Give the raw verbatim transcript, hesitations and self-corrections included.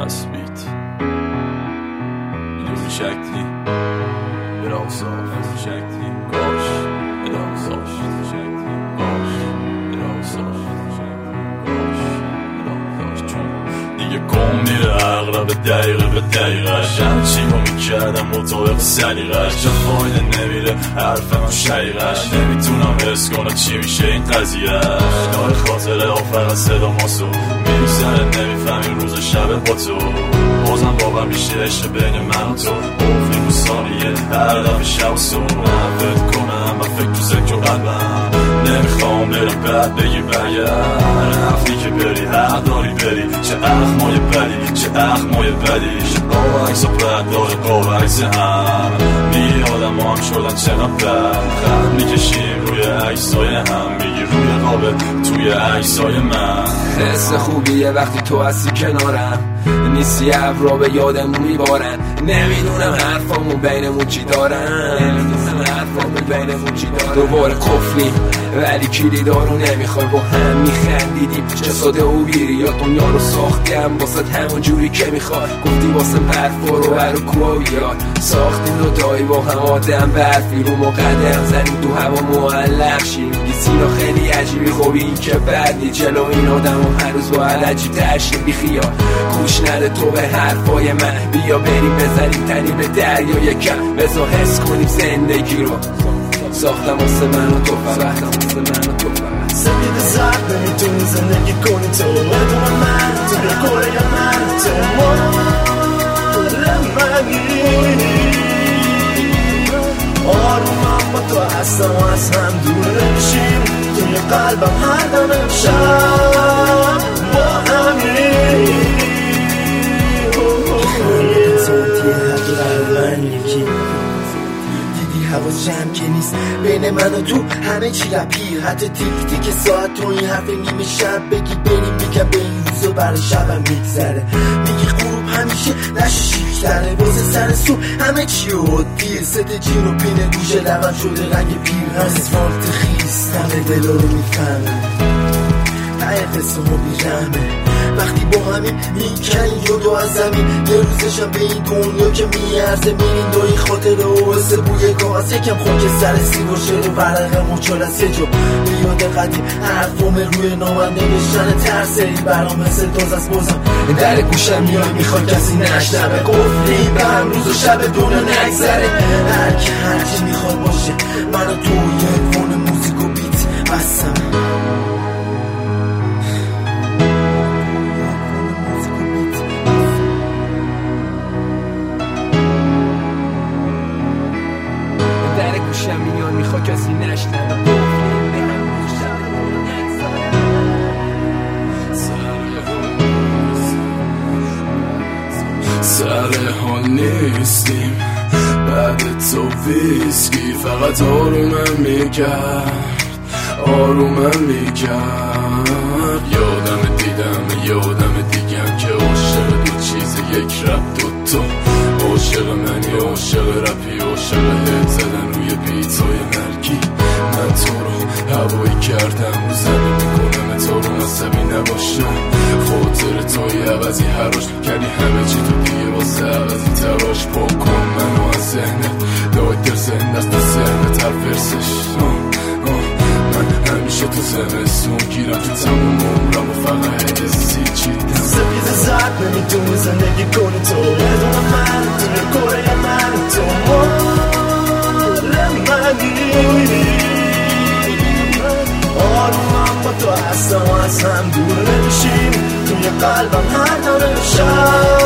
تثبیت بدون شکلی ادام صاف شکلی گاش ادام صاف شکلی گاش ادام صاف گاش ادام صاف چون دیگه گم میره اغلب دقیقه به دقیقش همچی رو میکردم مطابق سلیقش جا فایده نمیره حرفم و شقیقش نمیتونم حس کنم چی میشه این قضیهش داره خاطره ها فقط صدا ماسو میریسنه نمیفهمی روز شب با تو بازم بابا میشه عشق بین من و تو بفری رو ثانیه هر دفعه شب و صبح من فکر کنم و فکر تو ذکر و قلبم نمیخوام برم بعد بگی برگرد رفتی که بری حق داری بری چه اخمای بدی چه اخمای بدی چه باوکس و بد داره باوکس هم میگی آدم هم شدن چقدر بد خط میکشیم روی عکسای هم میگی روی قابل توی عکسای من حس خوبیه وقتی تو هستی کنارم نیستی ابرا به یادمون میبارن نمیدونم حرفامون بینمون چی دارن نمیدونم حرفامون بینمون چی دارن دوباره قفلیم ولی کلیدارو نمیخوای با هم میخندیدیم چه ساده و بیری یا دنیا رو ساختیم واسه همون جوری که میخوای گفتی واسه حرفا رو برو کویات ساختیم دو دایی با هم آدم برفی رو ما قدم زنیم تو هوا معلق شیم میگی سینا خیلی عجیبی خوبی این که بعدی جلو این آدم و هر روز باید عجیب ترشیم بی خیال گوش نده تو به حرفای من بیا بریم بزنیم تنی به دریا یکم بزا حس کنیم زندگی رو ساختم واسه من و تو فقط واسه من و تو فقط سپید زرد نمیتونی زندگی کنی تو بدون من تو به کره من تو مال منی آرومم با تو هستم و از هم دور نمیشیم توی قلبم هر دم امشب با همین یه صوتی حتی در من یکی حواس جمع که نیست بین من و تو همه چی رپی حتی تیک تیک ساعت تو این حرف نیمه شب بگی بریم میگم به این روزو برای شبم میگذره میگی غروب همیشه نشه شیکتره واسه سر صبح همه چی رو دیه ست جین و پینه گوشه لبم شده رنگ پیر اسفالت خیست همه دل رو میفهمه ته قصه ها بیرحمه وقتی با همین میکنی جدو از زمین یه روزشم به این دنیا که میارزه میرین دوی خاطره و حسه بوی کاغذ یکم خاک سر سیر و شعر و ورقه مچال از یه جا به یاد قدیم حرفام روی نامن نوشتن ترسه این برام مثل تاز از بازم در گوشم میای میخوای کسی نشنبه قفلی به هم روز و شب دونه نگذره هرکی هرچی میخواد باشه من و تو یه فون موزیک و بیت بستم گوشم میاد میخوا کسی نشنم سر حال نیستیم بعد تو ویسکی فقط آرومم میکرد آرومم میکرد یادم دیدم یادم دیگم که عاشق دو چیز یک رب دوتا عاشق منی عاشق رپی عاشق هد زدن روی بیتای مرگی من تو رو هوایی کردم رو زمین میکنم تو رو عصبی نباشم خاطر توی عوضی حراش کردی همه چی تو دیگه واسه عوضی تراش بکن منو از ذهنت داید در ذهن دست تو ذهنت هر فرسش من همیشه تو زمستون گیرم تو تموم عمرم و فقط حسی چیدم سپید زرد نمیتونی زندگی کنی تو بدون من توی کره من تو مال منی آرومم با تو هستم و از هم دور نمیشیم توی قلبم هر دم امشب